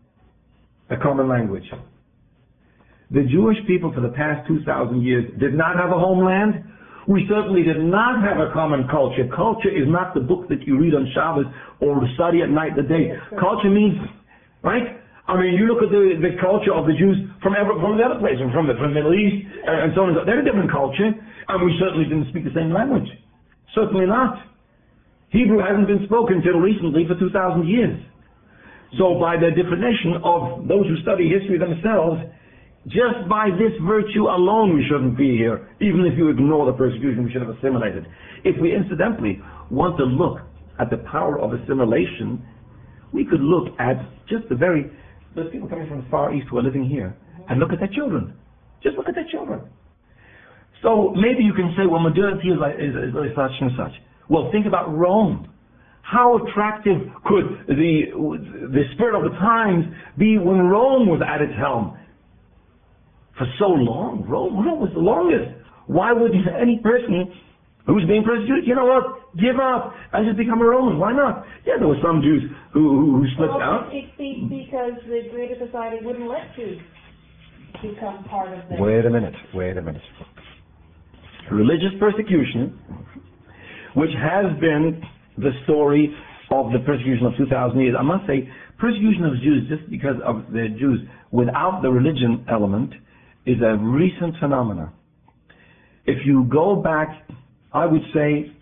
a common language. The Jewish people for the past 2,000 years did not have a homeland. We certainly did not have a common culture. Culture is not the book that you read on Shabbos or study at night the day. Culture means, right? I mean, you look at the culture of the Jews from the other places, from the Middle East, and so on. They're a different culture, and we certainly didn't speak the same language. Certainly not. Hebrew hasn't been spoken until recently for 2,000 years. So by the definition of those who study history themselves, just by this virtue alone we shouldn't be here, even if you ignore the persecution we should have assimilated. If we incidentally want to look at the power of assimilation, we could look at just those people coming from the Far East who are living here, and look at their children. Just look at their children. So maybe you can say, well, modernity is such and such. Well, think about Rome. How attractive could the spirit of the times be when Rome was at its helm? For so long, Rome was the longest. Why would any person who's being persecuted, you know what, give up and just become a Roman? Why not? Yeah, there were some Jews who slipped out. Because the greater society wouldn't let Jews become part of them. Wait a minute. Religious persecution, which has been the story of the persecution of 2,000 years. I must say, persecution of Jews just because of the Jews without the religion element is a recent phenomenon. If you go back, I would say,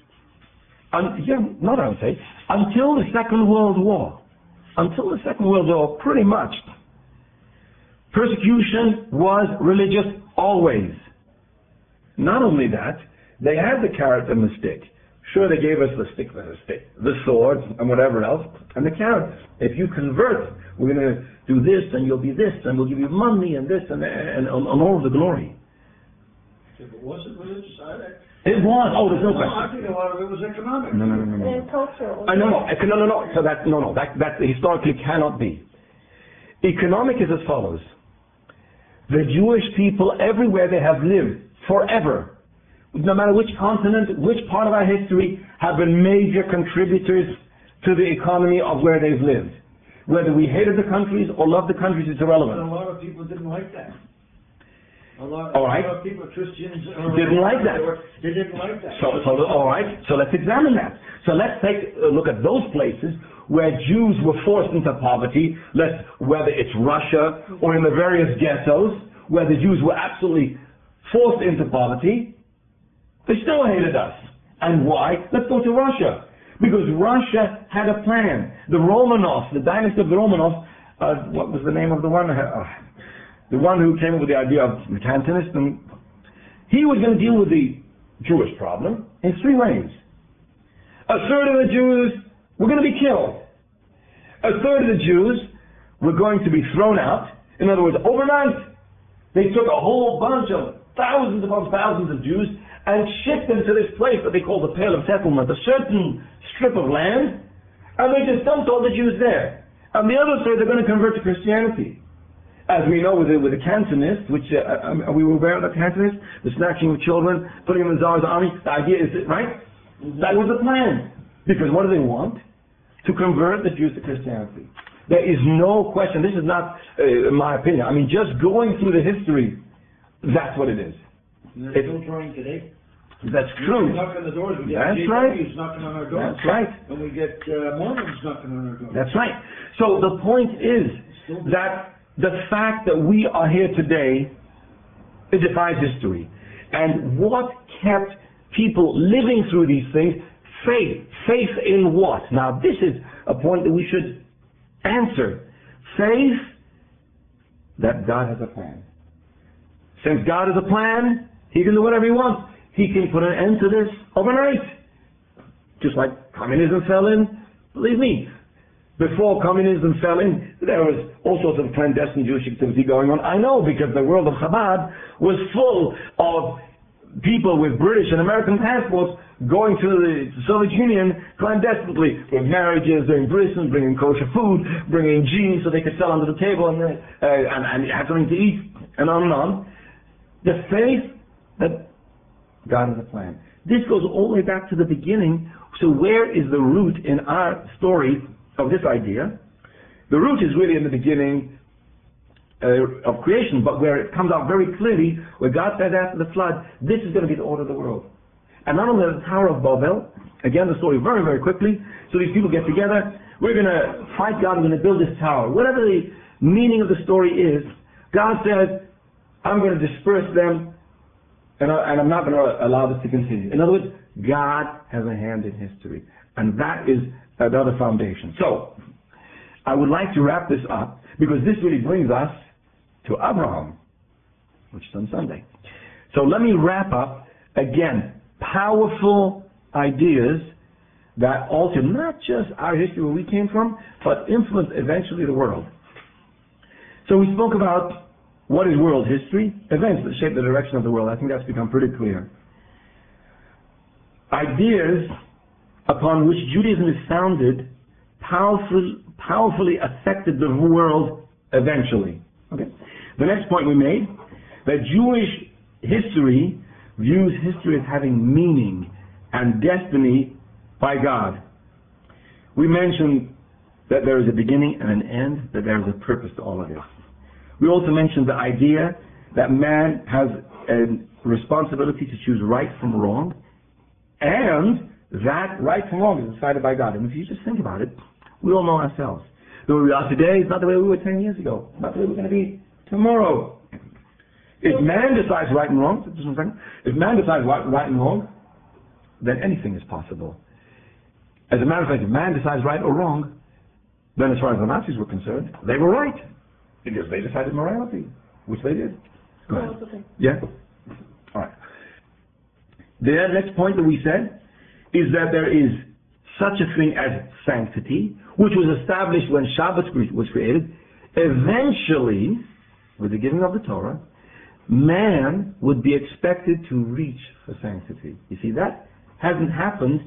until the Second World War. Until the Second World War, pretty much, persecution was religious always. Not only that, they had the carrot and the stick. Sure, they gave us the stick, the sword, and whatever else, and the carrot. If you convert, we're going to do this, and you'll be this, and we'll give you money, and this, and all of the glory. If it wasn't religious, it was. Oh, there's no question. I think a lot of it was economic. No. And cultural. No. So that historically cannot be. Economic is as follows. The Jewish people, everywhere they have lived, forever, no matter which continent, which part of our history, have been major contributors to the economy of where they've lived. Whether we hated the countries or loved the countries, it's irrelevant. And a lot of people didn't like that. A lot of people, Christians, didn't like that. They didn't like that. All right, so let's examine that. So let's take a look at those places where Jews were forced into poverty, whether it's Russia or in the various ghettos, where the Jews were absolutely forced into poverty. They still hated us. And why? Let's go to Russia. Because Russia had a plan. The Romanovs, the dynasty of the Romanovs, what was the name of the one? The one who came up with the idea of the Cantonist. And he was going to deal with the Jewish problem in three ways. A third of the Jews were going to be killed. A third of the Jews were going to be thrown out. In other words, overnight, they took a whole bunch of thousands upon thousands of Jews and shipped them to this place that they call the Pale of Settlement, a certain strip of land, and they just dumped all the Jews there. And the other third, they're going to convert to Christianity. As we know with the Cantonists, which are we aware of the Cantonists? The snatching of children, putting them in the Tsar's army. The idea is, right? That was the plan. Because what do they want? To convert the Jews to Christianity. There is no question. This is not my opinion. I mean, just going through the history, that's what it is. And they're still trying today. That's true. We knock on the doors. We get That's JWs right. knocking on our doors. That's right. And we get Mormons knocking on our doors. That's right. So the point is that the fact that we are here today, it defies history. And what kept people living through these things? Faith. Faith in what? Now this is a point that we should answer. Faith that God has a plan. Since God has a plan, He can do whatever He wants. He can put an end to this overnight. Just like communism fell in, believe me. Before communism fell in, there was all sorts of clandestine Jewish activity going on. I know, because the world of Chabad was full of people with British and American passports going to the Soviet Union clandestinely, with marriages, doing brisons, bringing kosher food, bringing jeans so they could sell under the table and have something to eat, and on and on. The faith that God has a plan. This goes all the way back to the beginning. So where is the root in our story of this idea? The root is really in the beginning of creation, but where it comes out very clearly, where God said after the flood, this is going to be the order of the world. And not only the Tower of Babel, again the story very, very quickly, so these people get together, we're going to fight God, we're going to build this tower. Whatever the meaning of the story is, God says, I'm going to disperse them, and I'm not going to allow this to continue. In other words, God has a hand in history. And that is another foundation. So, I would like to wrap this up, because this really brings us to Abraham, which is on Sunday. So let me wrap up. Again, powerful ideas that alter not just our history where we came from, but influence eventually the world. So we spoke about what is world history? Events that shape the direction of the world. I think that's become pretty clear. Ideas upon which Judaism is founded powerfully affected the world eventually. Okay. The next point we made, that Jewish history views history as having meaning and destiny by God. We mentioned that there is a beginning and an end, that there is a purpose to all of this. We also mentioned the idea that man has a responsibility to choose right from wrong, and that right from wrong is decided by God. And if you just think about it, we all know ourselves. The way we are today is not the way we were 10 years ago, not the way we're going to be tomorrow. If man decides right and wrong, if man decides right and wrong, then anything is possible. As a matter of fact, if man decides right or wrong, then as far as the Nazis were concerned, they were right. Because they decided morality, which they did. Go ahead. Oh, okay. Yeah? All right. The next point that we said is that there is such a thing as sanctity, which was established when Shabbat was created. Eventually, with the giving of the Torah, man would be expected to reach for sanctity. You see, that hasn't happened.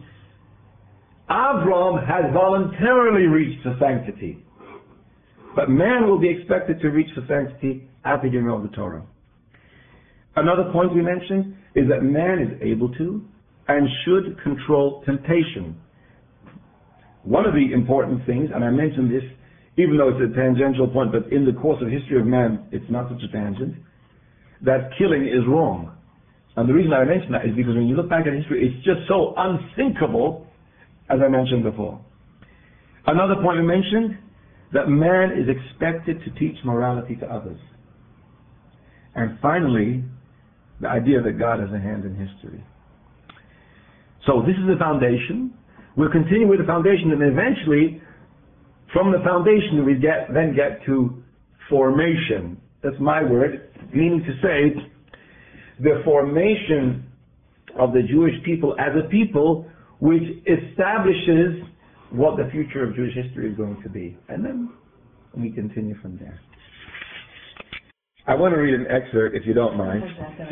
Avram has voluntarily reached for sanctity. But man will be expected to reach for sanctity after giving of the Torah. Another point we mentioned is that man is able to and should control temptation. One of the important things, and I mentioned this, even though it's a tangential point, but in the course of history of man, it's not such a tangent, that killing is wrong. And the reason I mention that is because when you look back at history, it's just so unthinkable, as I mentioned before. Another point we mentioned, that man is expected to teach morality to others. And finally, the idea that God has a hand in history. So this is the foundation. We'll continue with the foundation, and eventually, from the foundation, we then get to formation. That's my word, meaning to say, the formation of the Jewish people as a people, which establishes what the future of Jewish history is going to be. And then we continue from there. I want to read an excerpt, if you don't mind.